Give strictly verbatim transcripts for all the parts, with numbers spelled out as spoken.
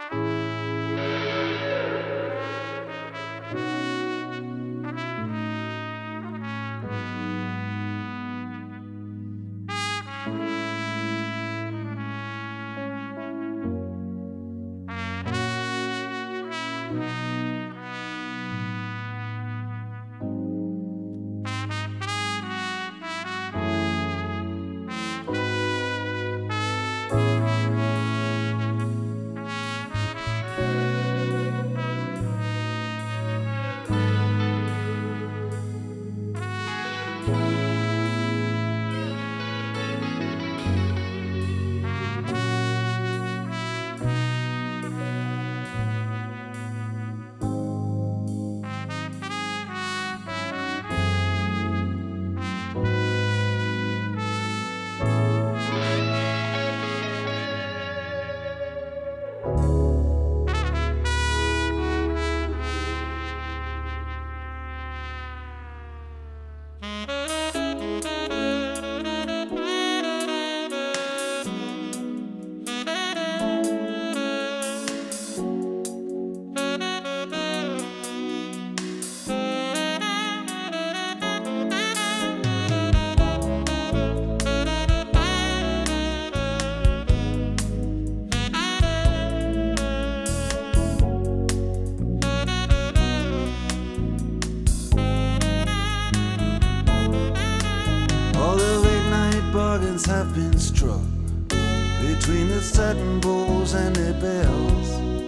Bargains have been struck between the satin bowls and their bells.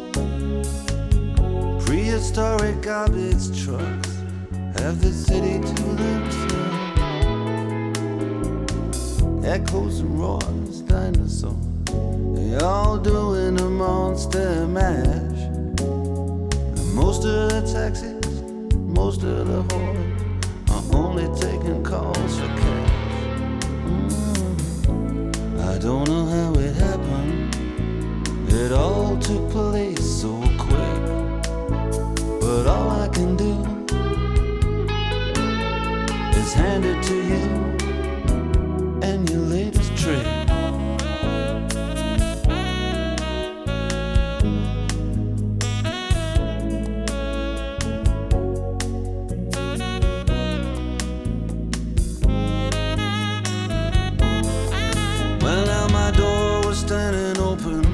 Prehistoric garbage trucks have the city to themselves. Echoes and roars, dinosaurs, they all doing a monster mash. And most of the taxis, most of the whores are only taking calls for cash. I don't know how it happened, it all took place so quick. But all I can do is hand it to you and your latest trick. Well, now my door was standing open,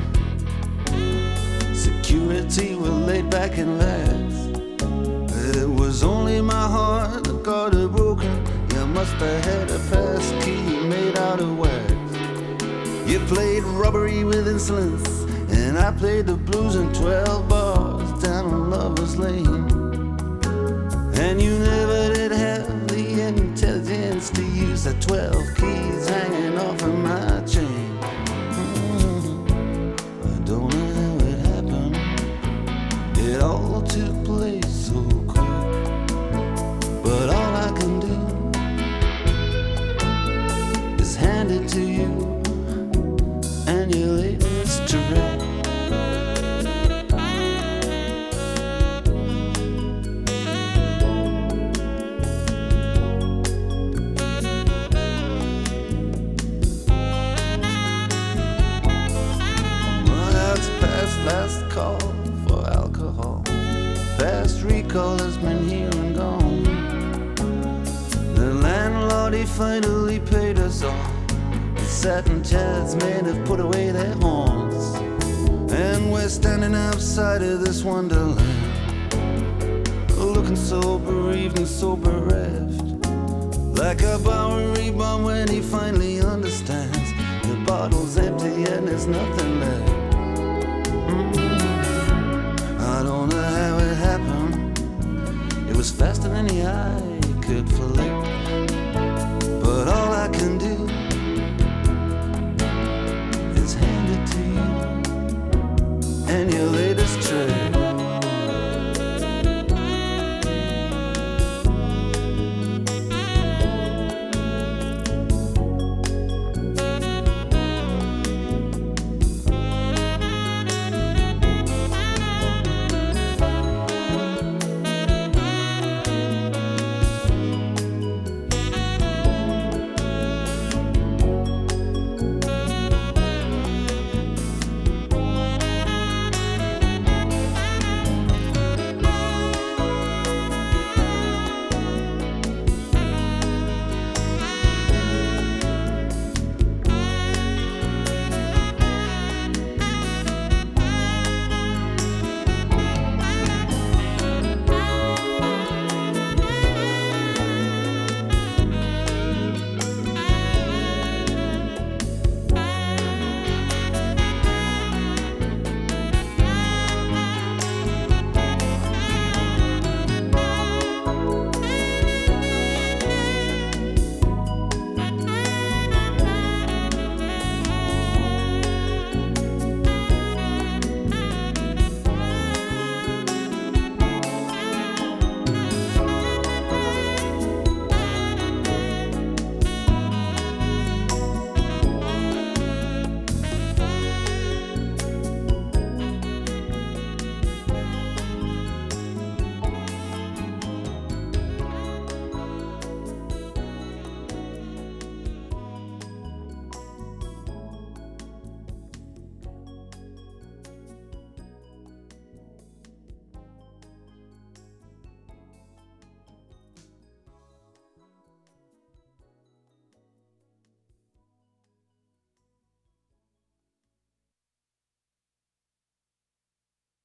security were laid back in lax. It was only my heart that got it broken. You must have had a pass key made out of wax. You played robbery with insolence, and I played the blues in twelve bars down on Lover's Lane. And you never did have the intelligence to use the twelve keys hanging off of my chain. I don't know how it happened, it all took place so quick. But all I can do is hand it to you and your latest trick. Last call for alcohol, past recall has been here and gone. The landlord, he finally paid us all. The satin chairs men have put away their horns, and we're standing outside of this wonderland, looking so bereaved and so bereft, like a Bowery bomb when he finally understands the bottle's empty and there's nothing left. I don't know how it happened, it was faster than the eye could flick.